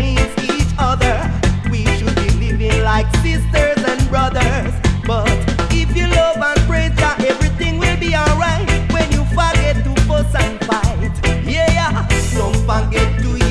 against each other. We should be living like sisters and brothers. But if you love and praise Jah, everything will be alright. When you forget to fuss and fight, yeah, don't forget to